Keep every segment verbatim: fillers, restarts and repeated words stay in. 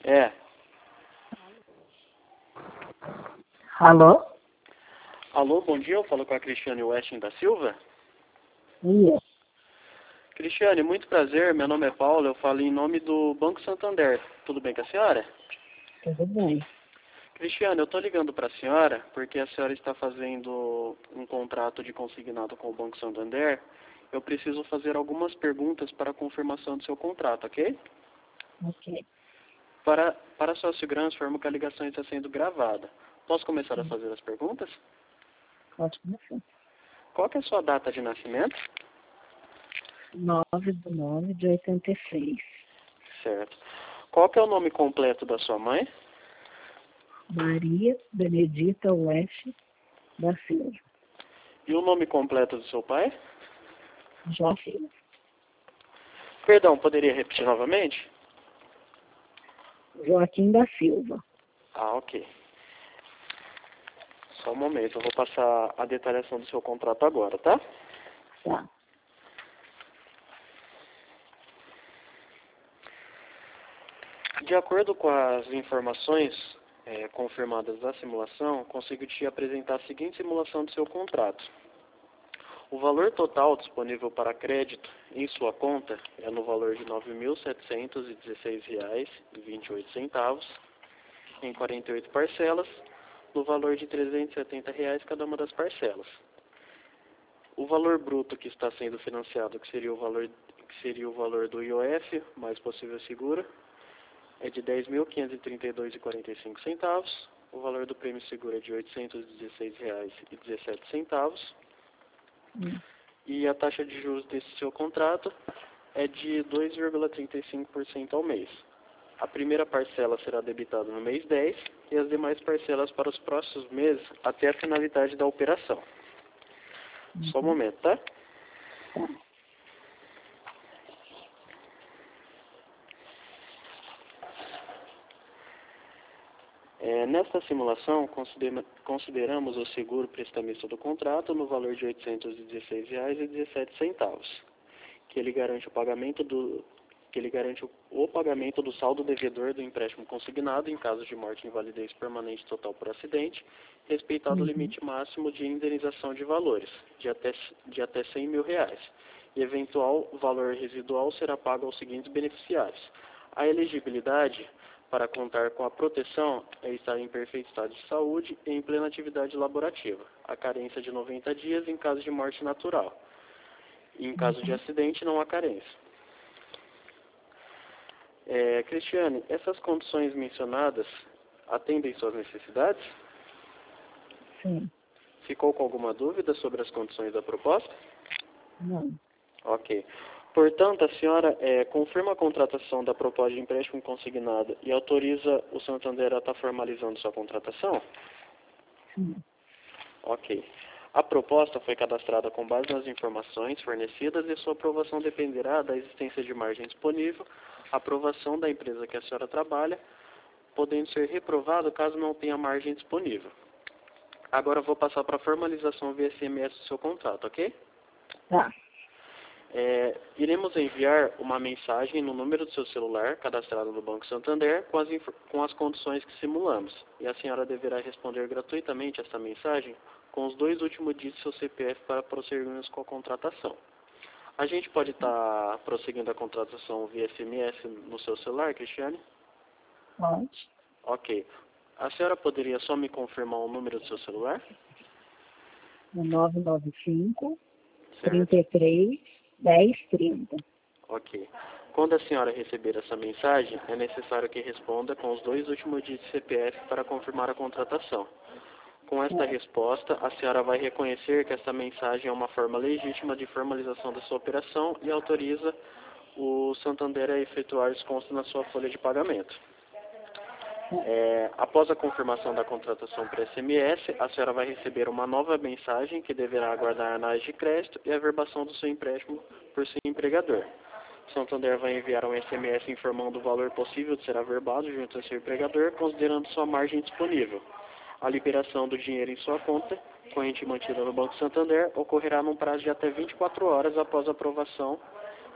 É. Alô? Alô, bom dia, eu falo com a Cristiane Westing da Silva. Isso. Cristiane, muito prazer, meu nome é Paulo, eu falo em nome do Banco Santander. Tudo bem com a senhora? Tudo bem. Cristiane, eu estou ligando para a senhora porque a senhora está fazendo um contrato de consignado com o Banco Santander. Eu preciso fazer algumas perguntas para a confirmação do seu contrato, ok? Ok. Para, para a sua segurança, informo que a ligação está sendo gravada. Posso começar a fazer as perguntas? Pode começar. Qual que é a sua data de nascimento? nove de nove de oitenta e seis. Certo. Qual que é o nome completo da sua mãe? Maria Benedita West da Silva. E o nome completo do seu pai? Jó Silva. Perdão, poderia repetir novamente? Joaquim da Silva. Ah, ok. Só um momento, eu vou passar a detalhação do seu contrato agora, tá? Tá. De acordo com as informações é, confirmadas da simulação, consigo te apresentar a seguinte simulação do seu contrato. O valor total disponível para crédito em sua conta é no valor de nove mil setecentos e dezesseis reais e vinte e oito centavos, em quarenta e oito parcelas, no valor de trezentos e setenta reais cada uma das parcelas. O valor bruto que está sendo financiado, que seria o valor, que seria o valor do I O F, mais possível seguro, é de dez mil quinhentos e trinta e dois reais e quarenta e cinco centavos. O valor do prêmio seguro é de oitocentos e dezesseis reais e dezessete centavos. Hum. E a taxa de juros desse seu contrato é de dois vírgula trinta e cinco por cento ao mês. A primeira parcela será debitada no mês dez e as demais parcelas para os próximos meses até a finalidade da operação. Uhum. Só um momento, tá? Tá. É, nesta simulação, considera- consideramos o seguro prestamista do contrato no valor de oitocentos e dezesseis reais e dezessete centavos, que ele garante o pagamento do que ele garante o, o pagamento do saldo devedor do empréstimo consignado em caso de morte e invalidez permanente total por acidente, respeitado Uhum. o limite máximo de indenização de valores, de até, de até cem mil reais, e eventual valor residual será pago aos seguintes beneficiários. A elegibilidade para contar com a proteção é estar em perfeito estado de saúde e em plena atividade laborativa. A carência de noventa dias em caso de morte natural. E em caso de acidente, não há carência. É, Cristiane, essas condições mencionadas atendem suas necessidades? Sim. Ficou com alguma dúvida sobre as condições da proposta? Não. Ok. Portanto, a senhora é, confirma a contratação da proposta de empréstimo consignado e autoriza o Santander a estar formalizando sua contratação? Sim. Ok. A proposta foi cadastrada com base nas informações fornecidas e sua aprovação dependerá da existência de margem disponível, aprovação da empresa que a senhora trabalha, podendo ser reprovado caso não tenha margem disponível. Agora eu vou passar para a formalização via S M S do seu contrato, ok? Tá. É, iremos enviar uma mensagem no número do seu celular, cadastrado no Banco Santander, com as, com as condições que simulamos. E a senhora deverá responder gratuitamente essa mensagem com os dois últimos dígitos do seu C P F para prosseguirmos com a contratação. A gente pode estar tá prosseguindo a contratação via S M S no seu celular, Cristiane? Pode. Ok. A senhora poderia só me confirmar o número do seu celular? nove nove cinco, Certo. trinta e três, dez, trinta. Ok. Quando a senhora receber essa mensagem, é necessário que responda com os dois últimos dígitos do C P F para confirmar a contratação. Com esta resposta, a senhora vai reconhecer que esta mensagem é uma forma legítima de formalização da sua operação e autoriza o Santander a efetuar desconto na sua folha de pagamento. É, após a confirmação da contratação por S M S, a senhora vai receber uma nova mensagem que deverá aguardar a análise de crédito e a verbação do seu empréstimo por seu empregador. O Santander vai enviar um S M S informando o valor possível de ser averbado junto ao seu empregador, considerando sua margem disponível. A liberação do dinheiro em sua conta, corrente mantida no Banco Santander, ocorrerá num prazo de até vinte e quatro horas após a aprovação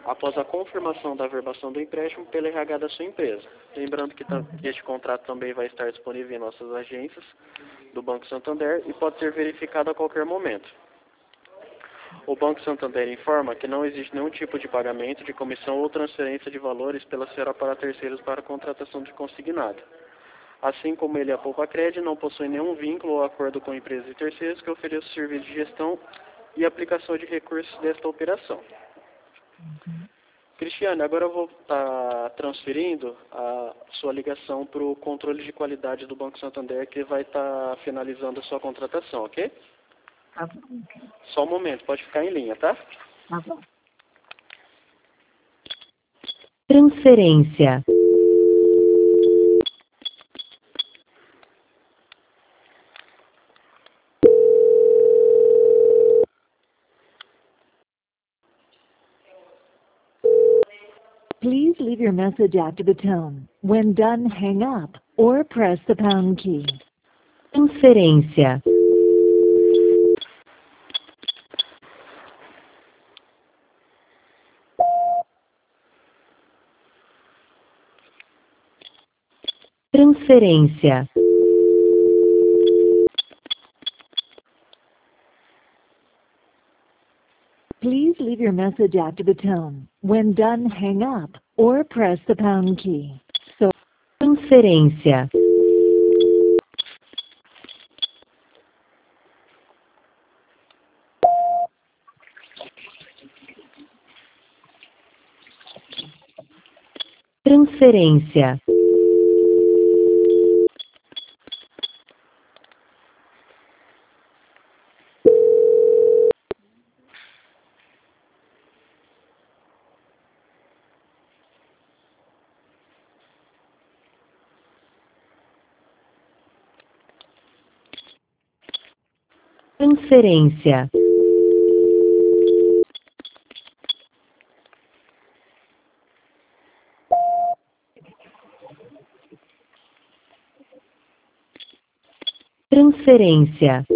após a confirmação da averbação do empréstimo pelo R H da sua empresa. Lembrando que, que este contrato também vai estar disponível em nossas agências do Banco Santander e pode ser verificado a qualquer momento. O Banco Santander informa que não existe nenhum tipo de pagamento de comissão ou transferência de valores pela senhora para terceiros para a contratação de consignado. Assim como ele, a Poupa Cred, não possui nenhum vínculo ou acordo com empresas e terceiros que ofereçam serviço de gestão e aplicação de recursos desta operação. Cristiane, agora eu vou estar transferindo a sua ligação para o controle de qualidade do Banco Santander, que vai estar finalizando a sua contratação, ok? Tá bom. Só um momento, pode ficar em linha, tá? Tá bom. Transferência. Please leave your message after the tone. When done, hang up or press the pound key. Transferência. Transferência. Please leave your message after the tone. When done, hang up or press the pound key. So, transferência. Transferência. Transferência. Transferência.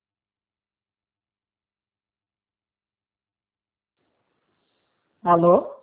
Alô?